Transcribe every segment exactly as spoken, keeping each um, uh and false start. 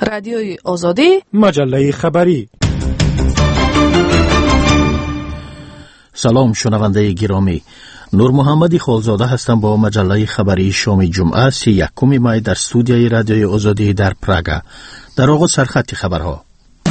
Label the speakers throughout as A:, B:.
A: رادیوی آزادی،
B: مجله خبری.
C: سلام شنونده گرامی، نور محمدی خالزاده هستم با مجله خبری شام جمعه سی و یکم می در استودیوی رادیوی آزادی در پراگ. در آغاز سرخط خبرها.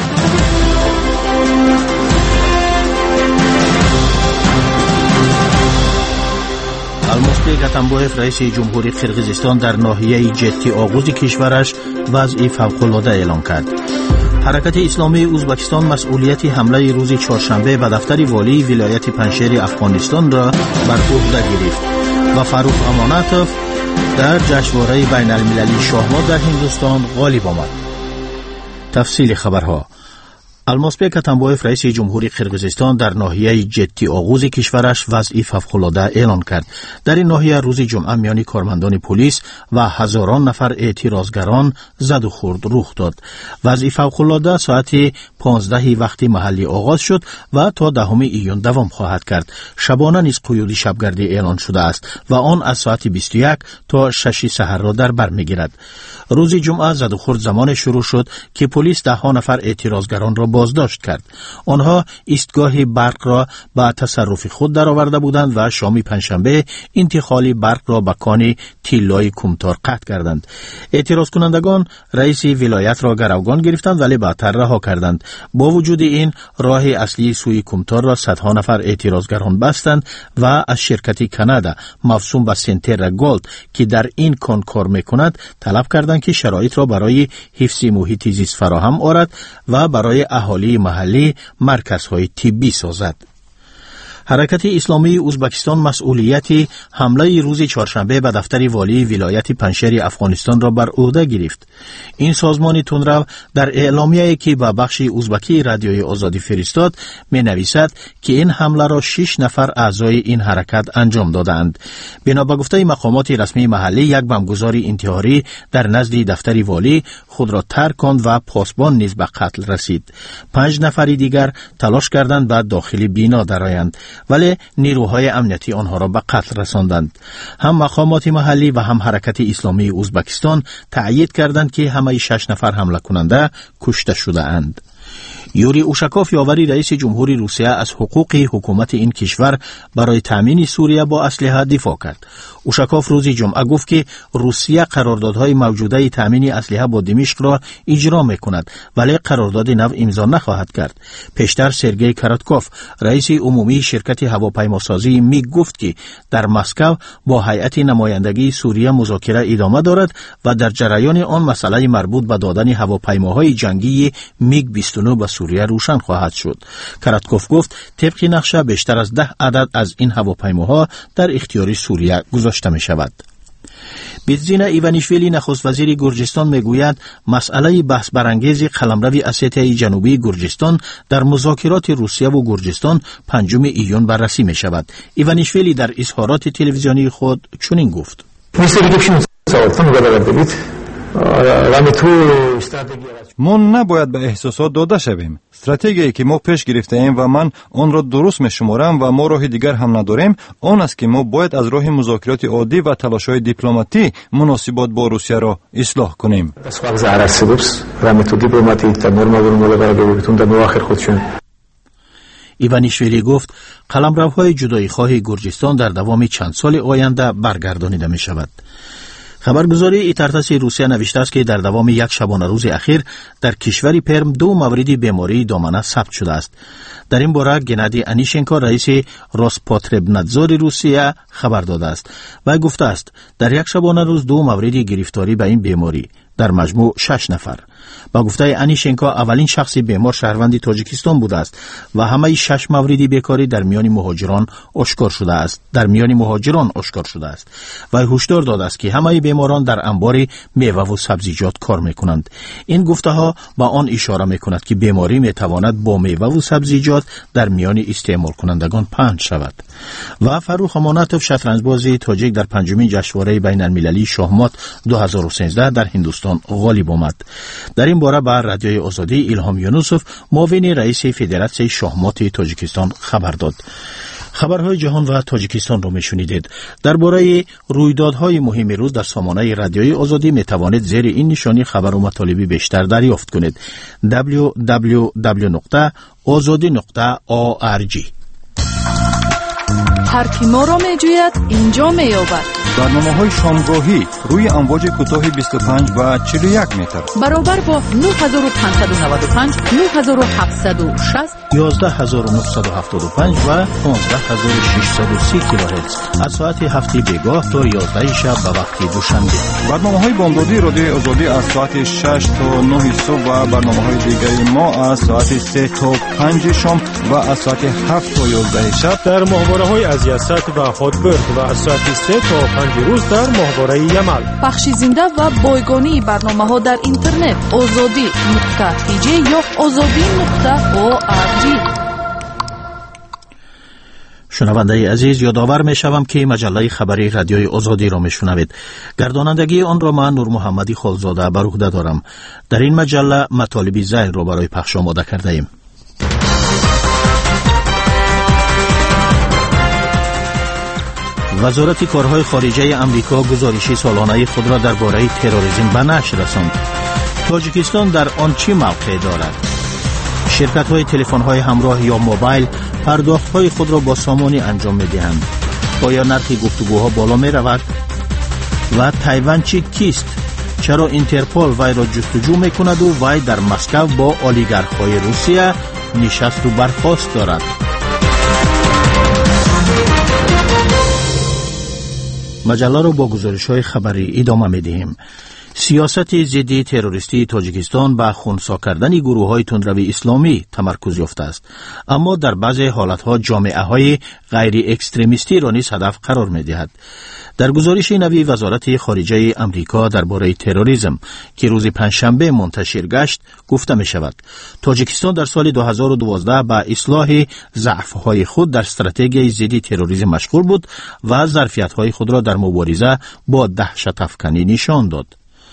C: المازبек Атамбоев رئیس جمهوری قرقیزستان در ناحیه جدی آغوز کشورش وضع فوق‌العاده اعلان کرد. حرکت اسلامی ازبکستان مسئولیت حمله روز چهارشنبه به دفتر والی ولایت پنجشیر افغانستان را بر عهده گرفت و فاروق امانتوف در جشنواره بین المللی شاهمات در هندوستان غالب آمد. تفصیل خبرها. المازبek Атамбоев رئیس جمهوری قرقیزستان در ناحیه جدی آغوز کشورش وضع فوق‌العاده اعلان کرد. در این ناحیه روز جمعه میان کارمندان پلیس و هزاران نفر اعتراضگران زد و خورد رخ داد. وضع فوق‌العاده ساعت پانزده وقت محلی آغاز شد و تا دهم ایون دوام خواهد کرد. شبانه نیز قیود شبگردی اعلان شده است و آن از ساعت بیست و یک تا شش سحر را در بر میگیرد. روز جمعه زد و خورد زمان شروع شد که پلیس ده ها نفر اعتراضگران را بازداشت کرد. آنها ایستگاه برق را به تصرف خود درآورده بودند و شام پنجشنبه انتقال برق را به کان تیلای کمتار قطع کردند. اعتراض کنندگان رئیس ولایت را گروگان گرفتند ولی بعدتر رها کردند. با وجود این راه اصلی سوی کمتار را صدها نفر اعتراضگران بستند و از شرکت کانادا موسوم به سنتر گولد که در این کان کار میکند طلب کردند که شرایط را برای حفظ محیط زیست فراهم آورد و برای اهالی محلی مرکزهای طبی سازد. حرکت اسلامی ازبکستان مسئولیت حمله روز چهارشنبه به دفتر والی ولایت پنجشیر افغانستان را بر عهده گرفت. این سازمان تندرو در اعلامیه‌ای که به بخش ازبکی رادیوی آزادی فرستاد می نویسد که این حمله را شش نفر اعضای این حرکت انجام دادند. بنا به گفته مقامات رسمی محلی یک بمبگذار انتحاری در نزد دفتر والی خود را ترک کند و پاسبان نیز به قتل رسید. پنج نفر دیگر تلاش کردند به داخل بنا درآیند ولی نیروهای امنیتی آنها را به قتل رساندند. هم مقامات محلی و هم حرکت اسلامی ازبکستان تأیید کردند که همه شش نفر حمله کننده کشته شده اند. یوری اوشاکوف یاوری رئیس جمهوری روسیه از حقوق حکومت این کشور برای تامین سوریه با اسلحه دفاع کرد. اوشاکوف روز جمعه گفت که روسیه قراردادهای موجوده تامین اسلحه با دمشق را اجرا میکند ولی قرارداد نو امضا نخواهد کرد. پیشتر سرگئی کاراتکوف رئیس عمومی شرکت هواپیماسازی میگ گفت که در مسکو با هیئت نمایندگی سوریه مذاکره ادامه دارد و در جریان آن مسئله مربوط به دادن هواپیماهای جنگی میگ بیست و نه به سوریه روشن خواهد شد. کاراتکوف گفت طبق نقشه بیشتر از ده عدد از این هواپیماها در اختیار سوریه گذاشته می شود. بیتزینا ایوانیشویلی نخست وزیر گرجستان میگوید مسئله بحث برانگیز قلمرو اسیای جنوبی گرجستان در مذاکرات روسیه و گرجستان پنجم ایون بررسی می شود. ایوانیشویلی در اظهارات تلویزیونی خود چنین گفت:
D: ما نباید به احساسات داده شویم. استراتژیایی که ما پیش گرفته ایم و من آن را درست می‌شمارم و ما راه دیگر هم نداریم آن است که ما باید از راه مذاکرات عادی و تلاش‌های دیپلماتی مناسبات با روسیه را اصلاح کنیم.
C: ایوانیشویلی گفت قلمروهای جدایی‌خواه گرجستان در دوام چند سال آینده برگردانیده می‌شود. خبرگزاری ایترتاس روسیه نوشته است که در دوام یک شبانه روز اخیر در کشور پرم دو مورد بیماری دامنه ثبت شده است. در این باره گنادی انیشنکو رئیس روسپاتربنادزور روسیه خبر داده است و گفته است در یک شبانه روز دو مورد گرفتاری به این بیماری، در مجموع شش نفر. با گفته انیشنکو اولین شخص بیمار شهروند تاجیکستان بوده است و همه شش مورد بیکاری در میان مهاجران آشکار شده است. در میان مهاجران آشکار شده است و هشدار داده است که همه بیماران در انبار میوه و سبزیجات کار میکنند. این گفته ها با آن اشاره میکند که بیماری میتواند با میوه و سبزیجات در میان استعمال کنندگان پخش شود. و فاروق امانتوف شطرنجباز تاجیک در پنجمین جشنواره بین المللی شاهمات دو هزار و سیزده در هندوستان غالب آمد. در این باره بر رادیوی آزادی الهام یونوسوف معاون رئیس فدراسیون شاهمات تاجیکستان خبر داد. خبرهای جهان و تاجیکستان رو میشنیدید. درباره رویدادهای مهم روز در سامانه رادیوی آزادی میتوانید زیر این نشانی خبر و مطالبی بیشتر دریافت کنید. دبلیو دبلیو دبلیو نقطه آزادی نقطه او آر جی.
A: هر کی ما را میجوید اینجا مییابد.
D: برنامه‌های شامگاهی روی امواج کوتاه بیست و پنج و چهل و یک متر
A: برابر با نه هزار و پانصد و نود و پنج، نه هزار و هفتصد و شصت،
C: یازده هزار و نهصد و هفتاد و پنج و پانزده هزار و ششصد و سی کیلوهرتز از ساعت هفت بیگاه تا یازده شب به وقت دوشنبه.
D: برنامه‌های بامدادی رادیوی آزادی از ساعت شش تا نه صبح و برنامه‌های دیگر ما از ساعت سه تا پنج شام و از ساعت هفت تا یازده شب
B: در ماهواره‌های از یاست و هاتبرگ و از ساعت سه تا پنج روز در ماهواره یمل.
A: پخش زنده و بایگانی برنامه‌ها در اینترنت آزادی نقطه تی جی یا آزادی نقطه او آر جی.
C: شنونده عزیز، یادآور می شوم که مجله خبری رادیوی آزادی را می شنوید. گردانندگی آن را من نور محمدی خالزاده بر عهده دارم. در این مجله مطالبی زیر را برای پخش آماده کرده ایم. وزارت کارهای خارجه امریکا گزارش سالانه خود را درباره تروریسم به نشر رساند. تاجیکستان در آن چه موقع دارد؟ شرکت‌های تلفن‌های همراه یا موبایل پرداخت‌های خود را با سامانی انجام می‌دهند. آیا نرخ گفتگوها بالا می‌رود؟ و تایوان چی کیست؟ چرا اینترپول وی را جستجو می‌کند و وی در مسکو با اولیگارخ‌های روسیه نشست و برخاست دارد؟ مجله را با گزارش‌های خبری ادامه می‌دهیم. سیاست ضد تروریستی تاجیکستان به خنثی کردن گروه‌های تندروی اسلامی تمرکز یافته است، اما در بعضی حالت‌ها جامعه‌های غیر اکستریمیستی را نیز هدف قرار می‌دهد. در گزارش نوی وزارت خارجه امریکا درباره تروریسم که روز پنجشنبه منتشر گشت گفته می‌شود تاجیکستان در سال دو هزار و دوازده به اصلاح ضعف‌های خود در استراتژی ضد تروریسم مشغول بود و ظرفیت‌های خود را در مبارزه با دهشت افکنی نشان داد.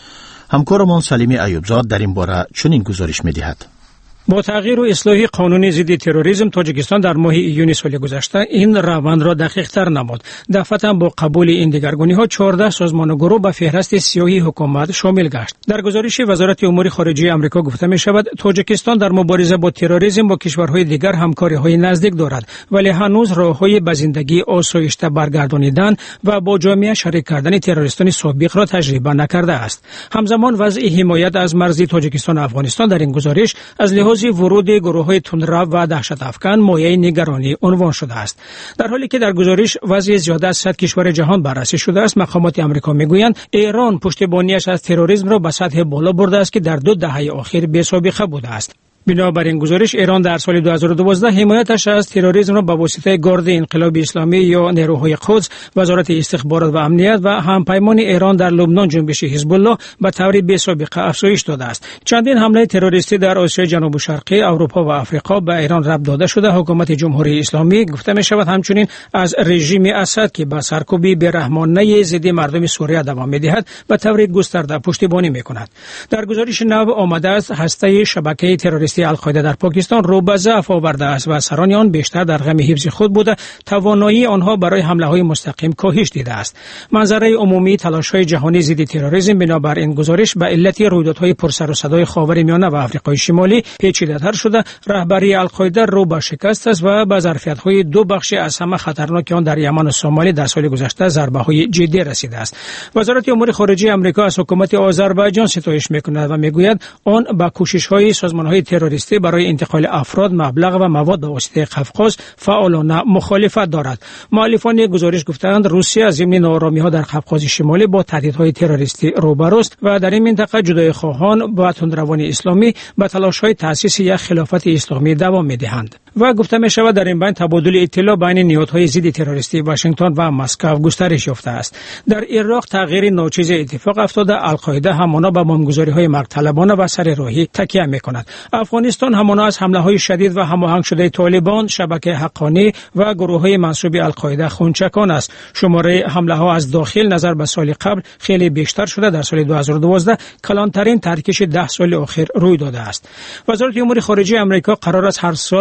C: همکارمان سلیمی ایوبزاد در این باره چنین گزارش می‌دهد.
E: با تغییر و اصلاح قانون ضد تروریسم تاجیکستان در ماه ایون سال گذشته این روند را دقیق‌تر نمود. دفعتا با قبول این دگرگونی‌ها چهارده سازمان و گروه به فهرست سیاهی حکومت شامل گشت. در گزارش وزارت امور خارجه آمریکا گفته می‌شود تاجیکستان در مبارزه با تروریسم با کشورهای دیگر همکاری‌های نزدیک دارد، ولی هنوز راه‌های به زندگی آسایشته برگردانیدن و با جامعه شریک کردن تروریستان سابق را تجربه نکرده است. همزمان وضع حمایت از مرز تاجیکستان و افغانستان در این گزارش از لحاظ ورود گروه‌های تندرو و دهشت افکن مایه نگرانی عنوان شده است. در حالی که در گزارش وضع زیاده از صد کشور جهان بررسی شده است، مقامات آمریکا میگویند ایران پشتیبانیش از تروریسم را به سطح بالا برده است که در دو دهه اخیر بی‌سابقه بوده است. بنابراین گزارش ایران در سال دو هزار و دوازده حمایتش از تروریسم را به واسطه گارد انقلاب اسلامی یا نیروهای قدس، وزارت استخبارات و امنیت و همپیمان ایران در لبنان جنبش حزب الله به طور بی‌سابقه افزایش داده است. چندین حمله تروریستی در آسیای جنوب شرقی، اروپا و آفریقا به ایران ربط داده شده. حکومت جمهوری اسلامی گفته می شود همچنین از رژیم اسد که به سرکوبی بی‌رحمانه ضد مردم سوریه دوام می‌دهد به طور گسترده پشتیبانی می‌کند. در گزارش نو آمده است هسته شبکه تروریستی القاعده در پاکستان رو به ضعف آورده است و سران آن بیشتر در غم حفظ خود بوده، توانایی آنها برای حمله‌های مستقیم کاهش دیده است. منظره عمومی تلاش‌های جهانی ضد تروریسم بنابر این گزارش به علت رویدادهای پرسر و صدای خاورمیانه و آفریقای شمالی پیچیده‌تر شده. رهبری القاعده رو به شکست است و به ظرفیت‌های دو بخش از همه خطرناک آن در یمن و سومالی در سال گذشته ضربه‌های جدی رسیده است. وزارت امور خارجه آمریکا از حکومت آذربایجان ستایش می‌کند و می‌گوید آن با کوشش‌های سازمان‌های تروریستی برای انتقال افراد، مبلغ و مواد به واسطه قفقاز فعالانه مخالفت دارد. مؤلفان گزارش گفتند روسیه از ضمن ناآرامی‌ها در قفقاز شمالی با تهدیدهای تروریستی روبروست و در این منطقه جدای خواهان و تندروان اسلامی به تلاش‌های تأسیس یک خلافت اسلامی دوام می‌دهند. و گفته می‌شود در این بین تبادل اطلاع بین نهادهای ضد تروریستی واشنگتن و مسکو گسترش یافته است. در عراق تغییر ناچیز اتفاق افتاده. القاعده همانا به بمبگذاری‌های مرگ‌طلبانه و سرراهی تکیه می‌کند. افغانستان همانا از حمله‌های شدید و هماهنگ شده طالبان، شبکه حقانی و گروه‌های منسوب القاعده خونچکان است. شماره حمله‌ها از داخل نظر به سال قبل خیلی بیشتر شده. در سال دو هزار و دوازده کلانترین ترکش ده سال اخیر روی داده است. وزارت امور خارجه آمریکا قرار است هر سال به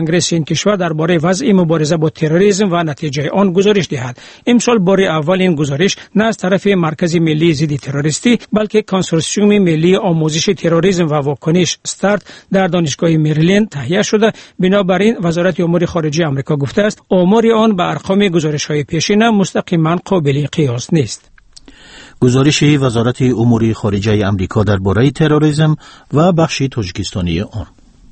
E: کنگره این کشور درباره وضع مبارزه با تروریسم و نتیجه آن گزارش دهد. امسال بار اول این گزارش نه از طرف مرکز ملی ضد تروریستی بلکه کنسورسیوم ملی آموزش تروریسم و واکنش استارت در دانشگاه مریلند تهیه شده. بنابراین وزارت امور خارجه آمریکا گفته است آمار آن به ارقام گزارش‌های پیشین مستقیما قابل قیاس نیست.
C: گزارش وزارت امور خارجه آمریکا درباره تروریسم و بخش تاجیکستانی آن.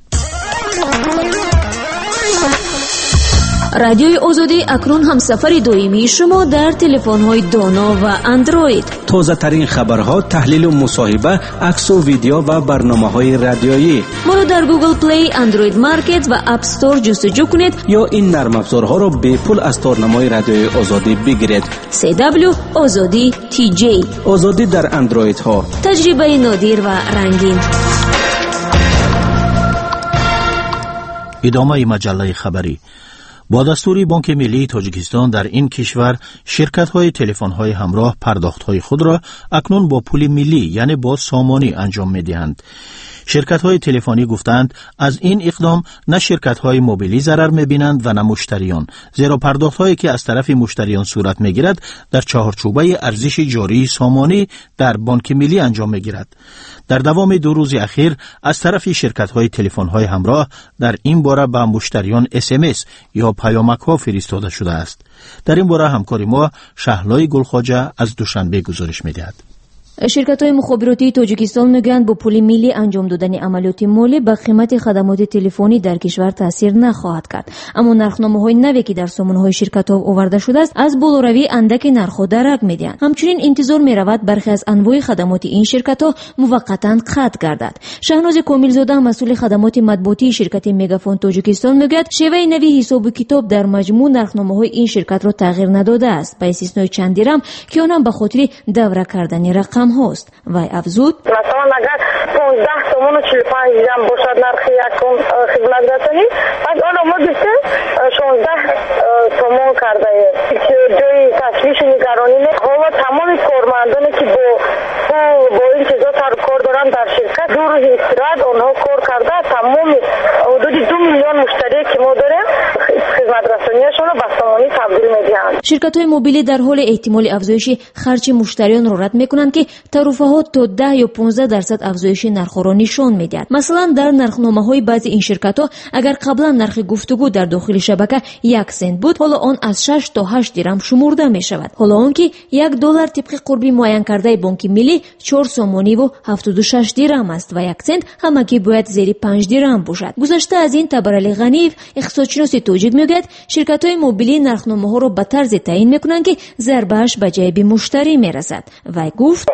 F: رادیوی آزادی اکنون هم سفر دائمی شما در تلفن‌های دانا و اندروید.
G: تازه ترین خبرها، تحلیل و مصاحبه، عکس و ویدیو و برنامه‌های رادیویی.
F: ما را در گوگل پلی، اندروید مارکت و اپ استور جستجو کنید
G: یا این نرم افزارها را به پول از تارنمای رادیوی آزادی بگیرید.
F: سی دبلیو آزادی تی جی.
G: آزادی در اندروید ها.
F: تجربه نادر و رنگین.
C: ادامه مجله خبری. با دستور بانک ملی تاجیکستان در این کشور شرکت‌های تلفن‌های همراه پرداخت‌های خود را اکنون با پول ملی یعنی با سامانی انجام می‌دهند. شرکت‌های تلفنی گفتند از این اقدام نه شرکت‌های موبیلی ضرر می‌بینند و نه مشتریان، زیرا پرداخت‌هایی که از طرف مشتریان صورت می‌گیرد در چهارچوبه ارزش جاری سامانی در بانک ملی انجام می‌گیرد. در دوام دو روز اخیر از طرف شرکت‌های تلفن‌های همراه در این باره به مشتریان اس ام اس یا پیامک‌ها فرستاده شده است. در این باره همکار ما شهلای گلخواجه از دوشنبه گزارش می‌دهد.
F: شرکت‌های مخابراتی تاجیکستان میگویند با پول ملی انجام دادن عملیات مالی به قیمت خدمات تلفنی در کشور تاثیر نخواهد کرد، اما نرخنامه‌های نوی که در سامانه‌های شرکت‌ها آورده شده است از بالاروی اندک نرخ‌ها درک می‌دهند. همچنین انتظار می‌رود برخی از انواع خدمات این شرکت‌ها موقتاً قطع گردد. شهناز کاملزاده مسئول خدمات مطبوعاتی شرکت مگافون تاجیکستان میگوید شیوه نوی حساب و کتاب در مجموع نرخنامه‌های این شرکت را تغییر نداده است، به استثنای چند درم که آنها به خاطر دوره کردن رقم هاست. وای افزود
H: مثلا اگر پانزده تومان و چهل و پنج درم باشد نرخ یکم خدمت رسانی، پس آن ما بیشتر شانزده تومان کرده است. جای تشویش نگرانی نه. حالا تمام کارمندانی که با با این چیزا سر کار دارن در شرکت دو روز استراحت آنها کار کرده، تمام حدود دو میلیون مشتری که ما داریم خدمت رسانیشون رو به سامانی تبدیل می‌دهند.
F: شرکت‌های موبیلی در حال احتمال افزایش خرج مشتریان را رد می‌کنند که تعرفه ها تا ده یا پانزده درصد افزایش نرخ را نشان می‌دهد. مثلا در نرخنامه‌های بعضی این شرکت‌ها اگر قبلا نرخ گفتگو در داخل شبکه یک سنت بود، حالا آن از شش تا هشت درم شمرده می‌شود. حالا آنکه یک دلار طبق قربی معین کرده بانک ملی چهار سامانی و هفتاد و شش درم است و یک سنت همگی باید زیر پنج درم باشد. گذشته از این تبرعلی غنیف اقتصادشناس تاجیک میگوید شرکت‌های موبیلی نرخنامه‌ها را به طرز تعیین می‌کنند که ضربه‌اش به جیب مشتری می‌رسد. و گفت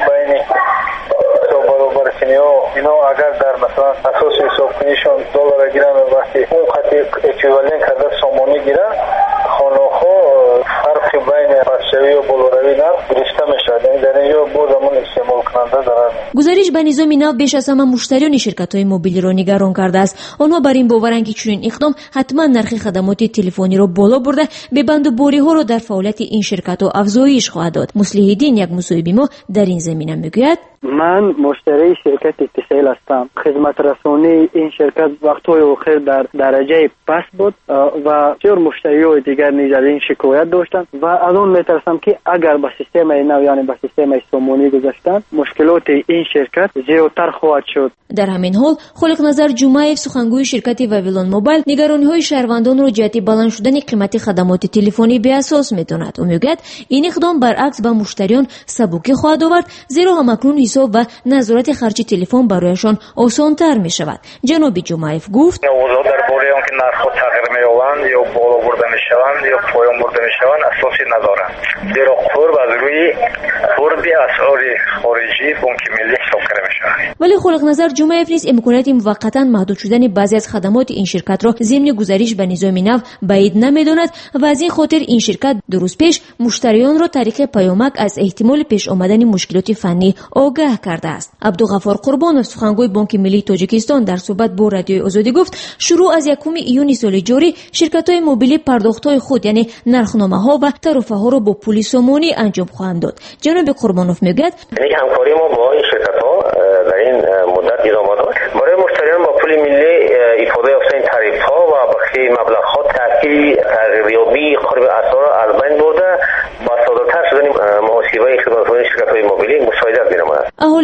I: اینا اگر در مثلا اساس حساب کنیشون دلار گیرن وقتی اون خطی اکویوالنت کرده سامانی گیرن خانوخو فرق بین پسشوی و بلوروی نرخ گرفته میشد. یعنی در اینجا باز همون استعمال کننده دارن.
F: گزارش به نظام نو بیش از همه مشتریان شرکت‌های موبیلی را نگران کرده است. آنها بر این باورند که چنین اقدام حتما نرخ خدمات تلفنی را بالا برده به بند و باری‌ها را در فعالیت این شرکت‌ها افزایش خواهد داد. مصلح الدین یک مصاحبه ما در این زمینه میگوید
J: من مشتری شرکت اتصال هستم. خدمت رسانی این شرکت وقت‌های اخیر در درجه پست بود و چهار مشتریای دیگر نیز از این شکایت داشتند و از اون میترسم که اگر به سیستم نو یعنی به سیستم سامانی گذاشتن مشکلات این شرکت زیادتر خواهد شد.
F: در همین حال خالق نظر جمعیف سخنگوی شرکت واویلون موبایل نگرانی‌های شهروندان را جهت بلند شدن قیمت خدمات تلفنی به اساس می‌داند. او میگوید این اقدام برعکس به مشتریان سبکی خواهد آورد، زیرا همکنون حساب و نظارت خرج تلفن برایشان آسان‌تر می‌شود. جناب جمعیف گفت
I: اوضاع درباره آنکه نرخ‌ها تغییر می‌یابند یا بالا برده می‌شوند یا پایین برده می‌شوند اساسی ندارند، زیرا قرب از روی قرب اسعار خارجی بانک ملی حساب کرده می‌شود.
F: ولی خالق نظر جمعیف نیز امکانات موقتا محدود شدن بعضی از خدمات این شرکت را ضمن گزارش به نظام نو بعید نمی‌داند و از این خاطر این شرکت دو روز پیش مشتریان را طریق پیامک از احتمال پیش آمدن مشکلات فنی آگاه کرده است. عبدالغفار قربانov سخنگوی بانک ملی تاجیکستان در صحبت با رادیوی آزادی گفت شروع از یکم ایون سال جاری شرکت‌های موبیلی پرداخت‌های خود یعنی نرخنامه‌ها و تعرفه‌ها را با پول سامانی انجام خواهند داد. جناب قربانov میگوید
I: همکاری ما با این شرکت‌ها در این مدت ادامه دارد. برای مشتریان با پول ملی استفاده از این تعرفه‌ها و به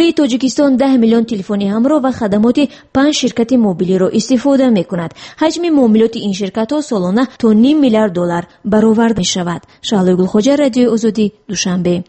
F: اهالی تاجیکستان ده میلیون تلفنی همراه و خدمات پنج شرکت موبیلی را استفاده می‌کند. حجم معاملات این شرکت‌ها سالانه تا نیم میلیارد دلار برآورده می‌شود. شعله گلخوجه، رادیوی آزادی، دوشنبه.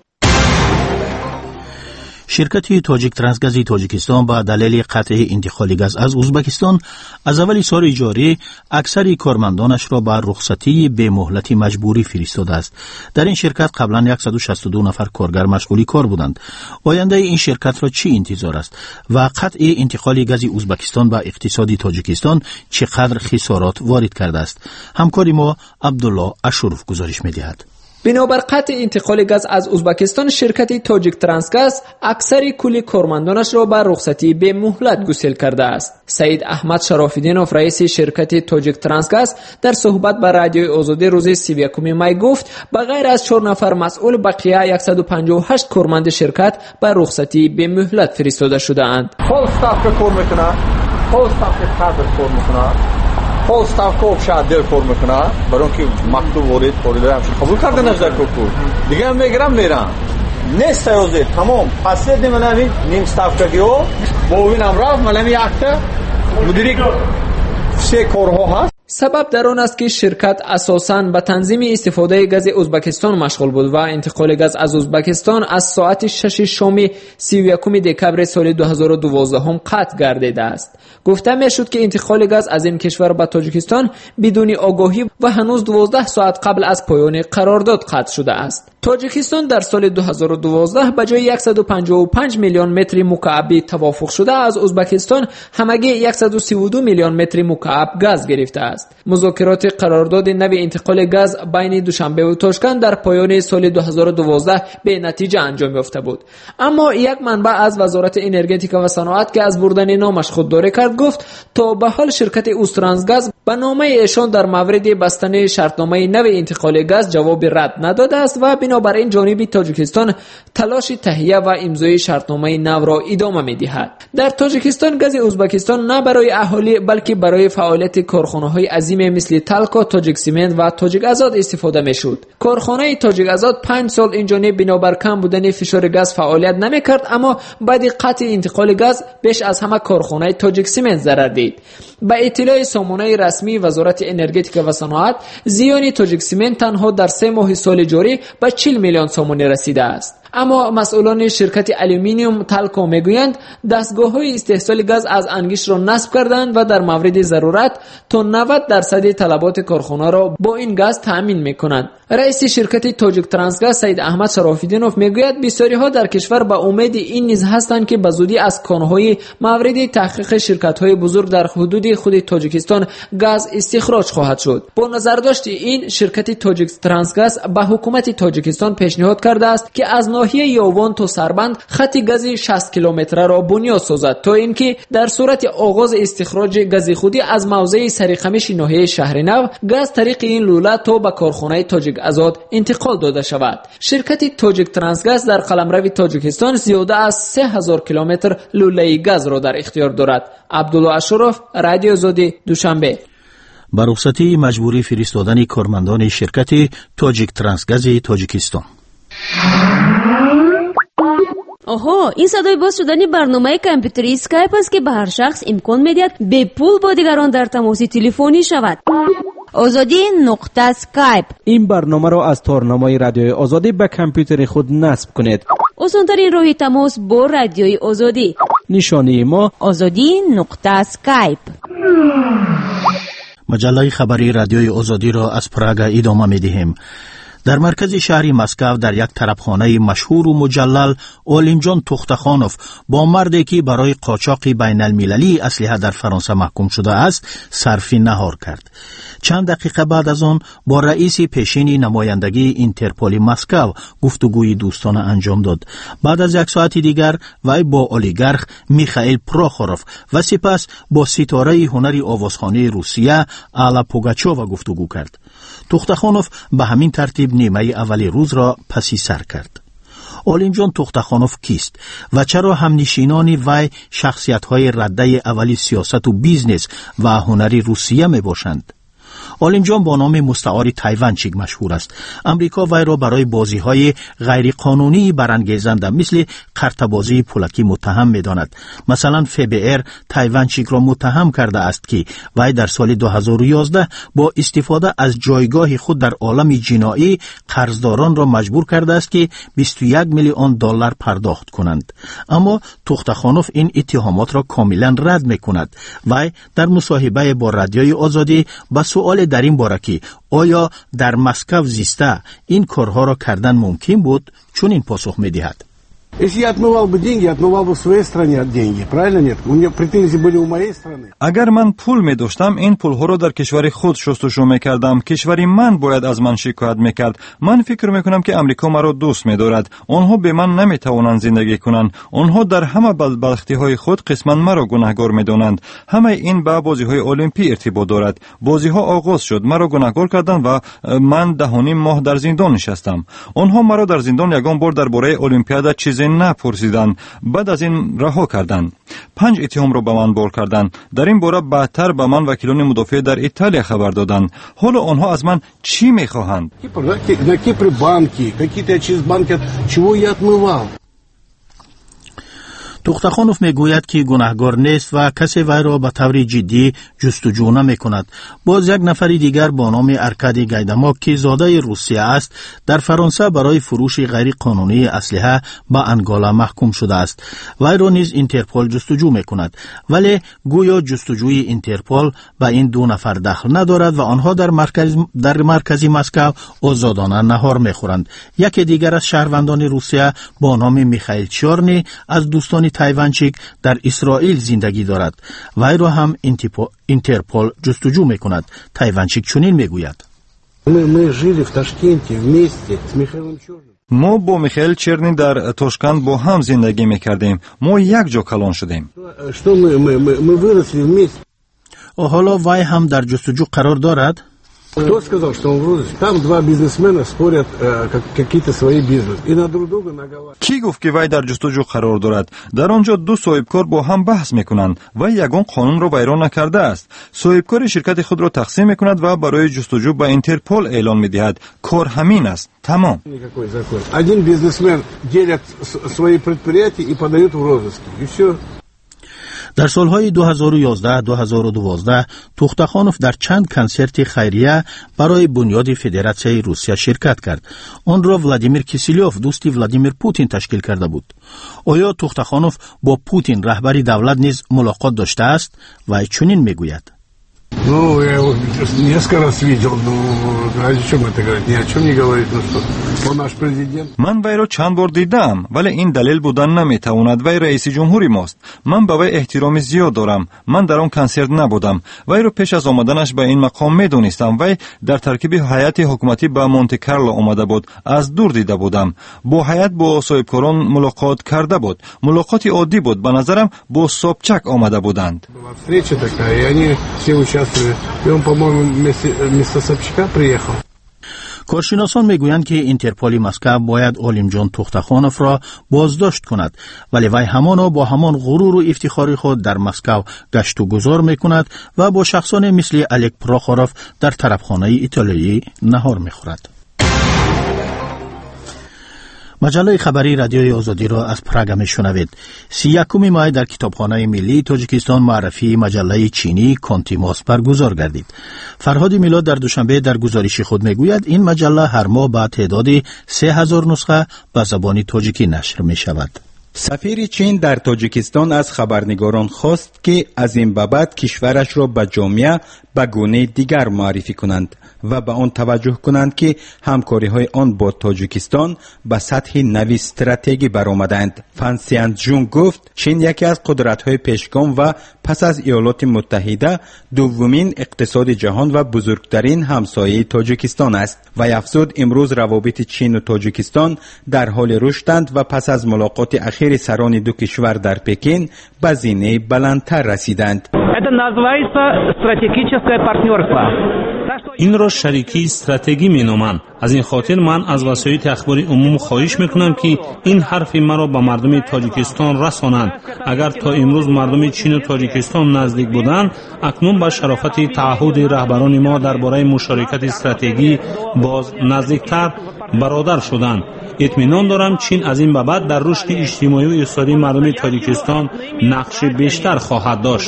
C: شرکت تاجیک ترانسگازی تاجیکستان با دلیل قطع انتقال گاز از ازبکستان از اول سال جاری اکثر کارمندانش را به رخصتی به مهلت مجبوری فرستاده است. در این شرکت قبلا صد و شصت و دو نفر کارگر مشغول کار بودند. آینده این شرکت را چی انتظار است و قطع انتقال گاز ازبکستان به اقتصاد تاجیکستان چقدر خسارات وارد کرده است؟ همکار ما عبدالله اشرف گزارش می‌دهد.
K: بنابر قطع انتقال گاز از ازبکستان، شرکت تاجیک ترانسگاز اکثر کل کارمندانش را به رخصتی به مهلت گسیل کرده است. سید احمد شراف‌الدینوف، رئیس شرکت تاجیک ترانسگاز، در صحبت با رادیوی آزادی روز سی و یکم می گفت به غیر از چهار نفر مسئول، بقیه صد و پنجاه و هشت کارمند شرکت به رخصتی به مهلت فرستاده شده اند.
L: فول استاف کار میکنه، فول استاف کار میکنه. فول ставка обшад дел кор мекуна барон ки мактуб ворид корида ҳамшин қабул карданаш дар кор дига ҳам мегирам мерам не саёзе тамом последний манами ним ставкагиҳо бо овинам рафт манами якта мудири все корҳо ҳаст.
K: سبب در آن است که شرکت اساساً به تنظیم استفاده گاز ازبکستان مشغول بود و انتقال گاز از ازبکستان از ساعت شش شام سی و یکم دکبر سال دو هزار و دوازده قطع گردیده است. گفته می شد که انتقال گاز از این کشور به تاجیکستان بدون آگاهی و هنوز دوازده ساعت قبل از پایان قرارداد قطع شده است. تاجیکستان در سال دو هزار و دوازده به جای صد و پنجاه و پنج میلیون متر مکعب توافق شده از ازبکستان همگی صد و سی و دو میلیون متر مکعب گاز گرفته است. مذاکرات قرارداد نوی انتقال گاز بین دوشنبه و تاشکند در پایان سال دو هزار و دوازده به نتیجه انجام یافته بود. اما یک منبع از وزارت انرژتیک و صنعت که از بردن نامش خودداری کرد گفت تا به حال شرکت اوسترانسگاز به نامه ایشان در مورد بستن شرطنامه نوی انتقال گاز جواب رد نداده است و بنابراین جانب تاجیکستان تلاش تهیه و امضای شرطنامه نو را ادامه می‌دهد. در تاجیکستان گاز ازبکستان نه برای اهالی بلکه برای فعالیت کارخانه‌های عظیم مثل تالکو، تاجیک سیمنت و تاجیک آزاد استفاده می‌شد. کارخانه تاجیک آزاد پنج سال اینجانب بنابر کم بودن فشار گاز فعالیت نمی‌کرد، اما بعد قطع انتقال گاز بیش از همه کارخانه تاجیک سیمنت ضرر دید. به اطلاع سامانه رسمی وزارت انرژتیک و صنعت، زیان تاجیک سیمنت تنها در سه ماه سال جاری به چهل میلیون سامانه رسیده است. اما مسئولان شرکت آلومینیوم تالکو میگویند دستگاه‌های استحصال گاز از انگیش را نصب کردند و در مورد ضرورت تا نود درصد طلبات کارخانه را با این گاز تأمین میکنند. رئیس شرکت تاجیک ترانسگاز سید احمد شراف‌الدینوف میگوید بسیاری ها در کشور با امید این نیز هستند که به زودی از کانون‌های مورد تحقیق شرکت‌های بزرگ در حدود خود تاجیکستان گاز استخراج خواهد شد. با نظرداشت این، شرکت تاجیک ترانسگاز به حکومت تاجیکستان پیشنهاد کرده است که از ناحیه یاوان تا سربند خط گاز شصت کیلومتره را بنیاد سازد تا اینکه در صورت آغاز استخراج گاز خودی از موضع سریخمش ناحیه شهر نو گاز طریق این لوله تا به کارخانه تاجیک آزاد انتقال داده شود. شرکت تاجیک ترانسگاز در قلمرو تاجیکستان زیاده از سه هزار کیلومتر لوله گاز را در اختیار دارد. عبدالله اشرف، رادیو آزادی، دوشنبه.
C: با رخصتی مجبوری فرستادن کارمندان شرکت تاجیک ترانسگاز تاجیکستان.
F: آها، این صدای باز شدن برنامه کامپیوتری اسکایپ است که به هر شخص امکان می‌دهد به پول با دیگران در تماس تلفنی شود. آزادی نقطه اسکایپ.
G: این برنامه را از تارنمای رادیوی آزادی به کامپیوتر خود نصب کنید.
F: آسان‌ترین راه تماس با رادیوی آزادی.
G: نشانی ما
F: آزادی نقطه اسکایپ.
C: مجله خبری رادیوی آزادی را از پراگ ادامه می‌دهیم. در مرکز شهر مسکو در یک طربخانه مشهور و مجلل اولینجان توختخانوف با مردی که برای قاچاق بین المللی اسلحه در فرانسه محکوم شده است صرف نهار کرد. چند دقیقه بعد از آن با رئیس پیشین نمایندگی اینترپول مسکو گفتگوی دوستانه انجام داد. بعد از یک ساعت دیگر وی با اولیگارخ میخائیل پروخوروف و سپس با ستاره هنری آوازخوانی روسیه آلا پوگاچووا گفتگو کرد. توختخانوف به همین ترتیب نیمه اولی روز را پسی سر کرد. اولینجان توختخانوف کیست و چرا همنشینان وی شخصیت‌های رده اولی سیاست و بیزنس و هنری روسیه می باشند؟ اولیم جان با نام مستعار تایوانچیک مشهور است. امریکا وی را برای بازی‌های غیرقانونی برانگیزنده مثل قرطبازی پولکی متهم می‌داند. مثلا اف بی آر تایوانچیک را متهم کرده است که وی در سال دو هزار و یازده با استفاده از جایگاه خود در عالم جنایی قرضداران را مجبور کرده است که بیست و یک میلیون دلار پرداخت کنند. اما توختخانوف این اتهامات را کاملا رد می‌کند. وی در مصاحبه با رادیوی آزادی با سوال در این باره که آیا در مسکو زیسته این کارها را کردن ممکن بود، چون این پاسخ می‌دهد:
M: Если я отмывал бы деньги, я отмывал бы в своей стране деньги. Правильно нет? У меня претензии были у моей страны.
D: اگر من پول می داشتم این پول ها را در کشور خود شستشو می کردم. کشوری من باید از من شکایت می کرد. من فکر می کنم که امریکا مرا دوست می دارد. آنها به من نمی توانند زندگی کنند. آنها در همه بدبختی های خود قسماً مرا گناهکار می دانند. همه این به بازی های المپی ارتباط دارد. بازی ها آغاز شد، مرا گناهکار کردند و من ده و نیم ماه در زندان نشستم. آنها مرا در زندان یگان بار درباره المپیاد چیزی نپرسیدند. بعد از این رها کردند. پنج اتهام را به من بار کردند. در این باره بعدتر به من وکیلان مدافع در ایتالیا خبر دادند. حالا آنها از من چی میخواهند؟
M: На Кипре банки, какие-то через банки, чего я отмывал?
C: توختخانوف میگوید که گناهکار نیست و کسی وی را به طور جدی جستجو نمیکند. باز یک نفر دیگر با نام ارکادی گایداماک که زاده روسیه است در فرانسه برای فروش غیر قانونی اسلحه به انگولا محکوم شده است. وی را نیز اینترپول جستجو میکند، ولی گویا جستجوی اینترپول به این دو نفر دخل ندارد و آنها در مرکز در مرکزی مسکو آزادانه نهار میخورند. یکی دیگر از شهروندان روسیه با نام میخائیل چورنی از دوستان تایوانچیک در اسرائیل زندگی دارد. وی را هم اینترپول جستجو میکند. تایوانچیک چنین میگوید:
D: ما با میخائیل چرنی در تاشکند با هم زندگی میکردیم. ما یک جا کلان شدیم.
C: و حالا وی هم در جستجو قرار دارد؟
M: Кто сказал, что он в розыске? Там два бизнесмена спорят э, как, какие-то свои бизнес. И на друг друга наговаривают.
D: کی گفت که وی در جستجو قرار دارد؟ در آنجا دو صاحبکار با هم بحث میکنند. وی یگان قانون را ویران نکرده است. صاحبکار شرکت خود را تقسیم میکند و برای جستجو به اینترپول اعلان میدهد. کار همین است. تمام.
M: Никакой закон. Один бизнесмен делит свои предприятия и подают в розыске. И все.
C: در سالهای دو هزار و یازده دو هزار و دوازده توختخانوف در چند کنسرت خیریه برای بنیاد فدراسیون روسیه شرکت کرد. آن را ولادیمیر کیسیلیوف دوستی ولادیمیر پوتین تشکیل کرده بود. آیا توختخانوف با پوتین رهبری دولت نیز ملاقات داشته است؟ و چنین میگوید:
M: Ну, я его несколько раз видел, ну, о чем это говорит? Ни о чем не говорит, ну что, он наш президент.
D: من وی را چند بار دیدم، ولی این دلیل بودن نمیتواند. وی رئیس جمهوری ماست. من به وی احترام زیاد دارم. من در آن کنسرت نبودم. وی را پیش از آمدنش به این مقام میدونستم. وی در ترکیب هیئت حکومتی به مونته کارلو آمده بود. از دور دیده بودم. با هیئت با صاحبکاران ملاقات کرده بود. ملاقاتی عادی بود. به نظرم با صابچک آمده بودند.
M: Встреча такая, и они все участвовали. И он, по-моему, вместо Собчака приехал.
C: کارشناسان میگویند که اینترپول مسکو باید اولیم جان توختخانوف را بازداشت کند، ولی وی همانا با همان غرور و افتخار خود در مسکو گشت و گذار میکند و با شخصان مثل الک پروخوروف در طربخانه ایتالیایی نهار میخورد. مجله خبری رادیوی آزادی را از پراگ میشنوید. سی یکم مای در کتابخانه ملی تاجیکستان معرفی مجله چینی کانتیماس برگزار گردید. فرهاد میلاد در دوشنبه در گزارش خود میگوید این مجله هر ماه با تعدادی سه هزار نسخه به زبان تاجیکی نشر می شود.
N: سفیر چین در تاجیکستان از خبرنگاران خواست که از این به بعد کشورش را به جامعه به گونه دیگر معرفی کنند و به آن توجه کنند که همکاری های آن با تاجیکستان به سطح نوی استراتژی برآمدند. فان سیانجون گفت چین یکی از قدرت های پیشگام و پس از ایالات متحده دومین اقتصاد جهان و بزرگترین همسایه تاجیکستان است و افزود امروز روابط چین و تاجیکستان در حال رشدند و پس از ملاقات اخیر تأخیر سران دو کشور در پکین به زینه بلندتر رسیدند.
O: این را شریکی استراتژی مینامند. از این خاطر من از وسایل اخباری عموم خواهش میکنم که این حرف مرا به مردم تاجیکستان رسانند. اگر تا امروز مردم چین و تاجیکستان نزدیک بودند، اکنون با شرافت تعهد رهبران ما درباره مشارکت استراتژی باز نزدیکتر برادر شدند. اطمینان دارم چین از این به بعد در رشد اجتماعی و اقتصادی مردم تاجیکستان نقش بیشتر خواهد داشت.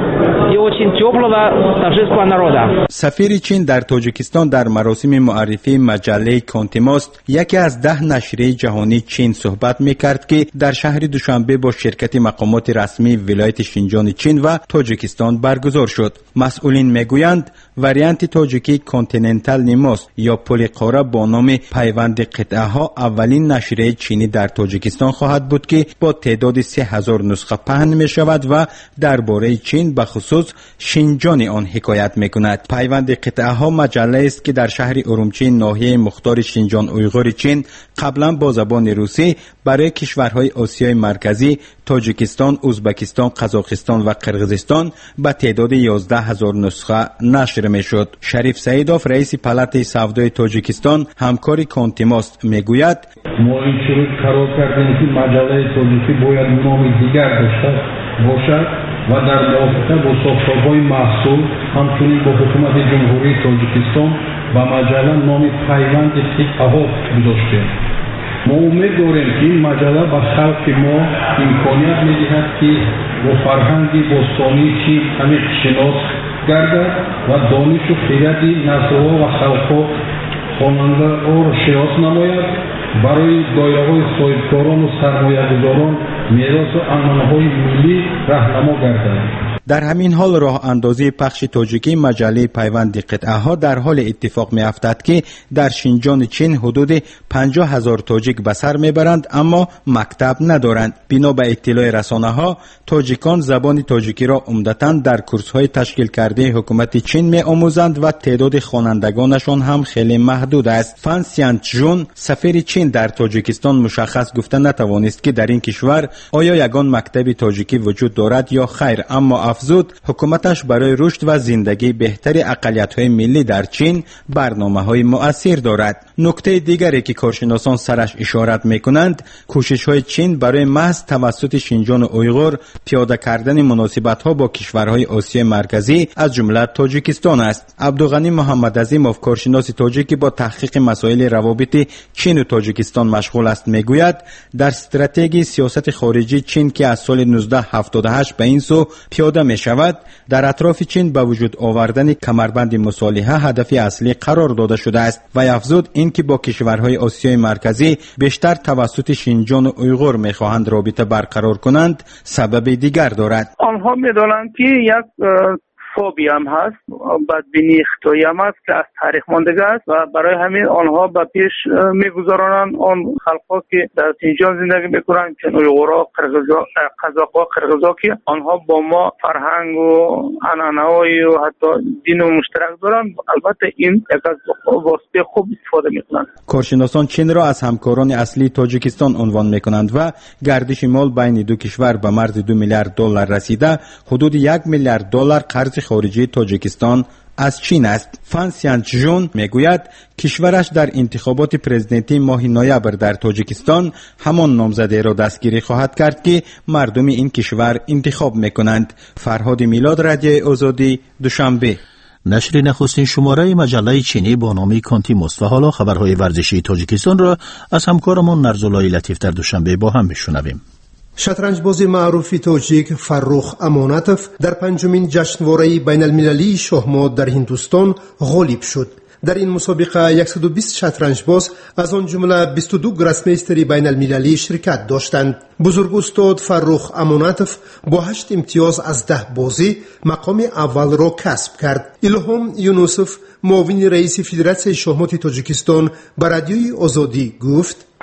N: سفیر چین در تاجیکستان در مراسم معرفی مجله کانتیماست، یکی از ده نشریه جهانی چین، صحبت میکرد که در شهر دوشنبه با شرکت مقامات رسمی ولایت شینجان چین و تاجیکستان برگزار شد. مسئولین میگویند وریانت تاجیکی کانتیننتال نیموس یا پل قاره با نام پیوند قطعه ها اولین نشریه چینی در تاجیکستان خواهد بود که با تعداد سه هزار نسخه پهن می شود و درباره چین به خصوص شینجان آن حکایت می کند. پیوند قطعه ها مجله است که در شهر ارومچی ناحیه مختار شینجان اویغور چین قبلا با زبان روسی برای کشورهای آسیای مرکزی تاجیکستان، ازبکستان، قزاقستان و قرقیزستان به تعداد یازده هزار نسخه نشر می شد. شریف سعیدوف رئیس پالات سودای تاجیکستان همکار کانتیماست میگوید
P: ما این شروط قرار کردیم که مجله تاجیکی باید نام دیگر داشته باشد و در موافقت با ساختارهای محصول همچنین با حکومت جمهوری تاجیکستان و مجله نام پیوند قطعه ها گذاشتیم. ما امید داریم که این مجله به خلق ما امکانیت می‌دهد که با فرهنگ باستانی چین عمیق شناس گردد و دانش و خرد نسل‌ها و خلق‌ها خواننده‌ها را شناس نماید، برای دایره‌های صاحبکاران و سرمایه‌گذاران میراث و عنعنه‌های ملی راهنما گردد.
N: در همین حال راه اندازی پخش تاجیکی مجله پیوند قطعه ها در حال اتفاق می افتد که در شینجان چین حدود پنجاه هزار تاجیک به سر می برند اما مکتب ندارند. بنا به اطلاع رسانه ها تاجیکان زبان تاجیکی را عمدتاً در کورس های تشکیل کرده حکومت چین می آموزند و تعداد خوانندگانشان هم خیلی محدود است. فان سیانچژون سفیر چین در تاجیکستان مشخص گفته نتوانست که در این کشور آیا یگان مکتب تاجیکی وجود دارد یا خیر، اما افزود حکومتش برای رشد و زندگی بهتر اقلیت‌های ملی در چین برنامه‌های مؤثر دارد. نکته دیگری که کارشناسان سرش اشارت می‌کنند کوشش‌های چین برای محض توسط شینجان اویغور پیاده کردن مناسبت‌ها با کشورهای آسیای مرکزی از جمله تاجیکستان است. عبدالغنی محمد عظیموف کارشناس تاجیکی با تحقیق مسائل روابط چین و تاجیکستان مشغول است میگوید در استراتژی سیاست خارجی چین که از سال نوزده هفتاد و هشت به این سو پیاده می شود، در اطراف چین به وجود آوردن کمربند مصالحه هدف اصلی قرار داده شده است و افزود این که با کشورهای آسیای مرکزی بیشتر توسط شینجان و اویغور می خواهند رابطه برقرار کنند سبب دیگر دارد.
Q: آنها می دانند که یک فوبی هم هست، بدبینی اخطایی هم هست که از تاریخ ماندگی است و برای همین آنها به پیش میگذارانند آن خلقها که در شینجان زندگی میکنند که اویغورها، قزاق‌ها، قرقیزها که آنها با ما فرهنگ و عنعنه‌های و حتی دین و مشترک دارند، البته این یک از واسطه خوب استفاده میکنند.
N: کارشناسان چین را از همکاران اصلی تاجیکستان عنوان میکنند و گردش مال بین دو کشور به مرز دو میلیارد دلار رسیده، حدود یک میلیارد دلار قرض خارجی تاجیکستان از چین است. فان سیانچژون میگوید کشورش در انتخابات پرزیدنتی ماه نوامبر در تاجیکستان همان نامزده را دستگیری خواهد کرد که مردم این کشور انتخاب میکنند. فرهاد میلاد، رادیو آزادی، دوشنبه.
C: نشر نخستین شماره مجله چینی با نام کانتیموست. و حالا خبرهای ورزشی تاجیکستان را از همکارمان نرزالای لطیف در دوشنبه با هم میشنویم.
R: شطرنجباز معروف تاجیک فرخ امانتوف در پنجمین جشنواره بین المللی شاهمات در هندوستان غالب شد. در این مسابقه صد و بیست شطرنجباز از آن جمله بیست و دو گراسمیستری بین المللی شرکت داشتند. بزرگ استاد فرخ امانتوف با هشت امتیاز از ده بازی مقام اول را کسب کرد. الهام یونوسوف معاون رئیس فدراسیون شاهمات تاجیکستان به رادیوی آزادی گفت: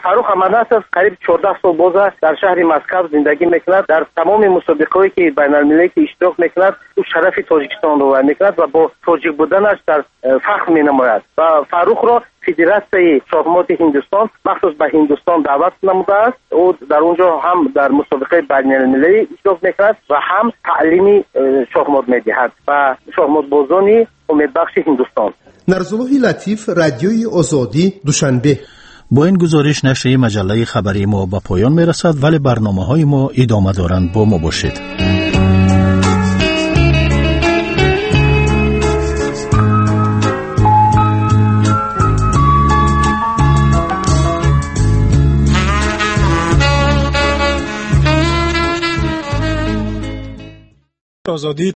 S: فاروق اماناتов قریب چهارده سال باز در شهر مسکو زندگی میکند. در تمام مسابقه‌ای که بین المللی که اشتراک میکند او شرف تاجیکستان رو میکند و با تاجیک بودنش در فخر مینماید و فاروق را فدراسیای شاهمات هندوستان مخصوص به هندوستان دعوت نموده است. او در اونجا هم در مسابقه بین المللی اشتراک میکند و هم تعلیمی شاهمات میدهد و شاهمات بازانی امیدبخش هندوستان.
R: نرزالله لطیف، رادیوی آزادی، دوشنبه.
C: با این گزارش نشریه مجله خبری ما به پایان میرسد، ولی برنامه های ما ادامه دارند. با ما باشید.
B: آزادی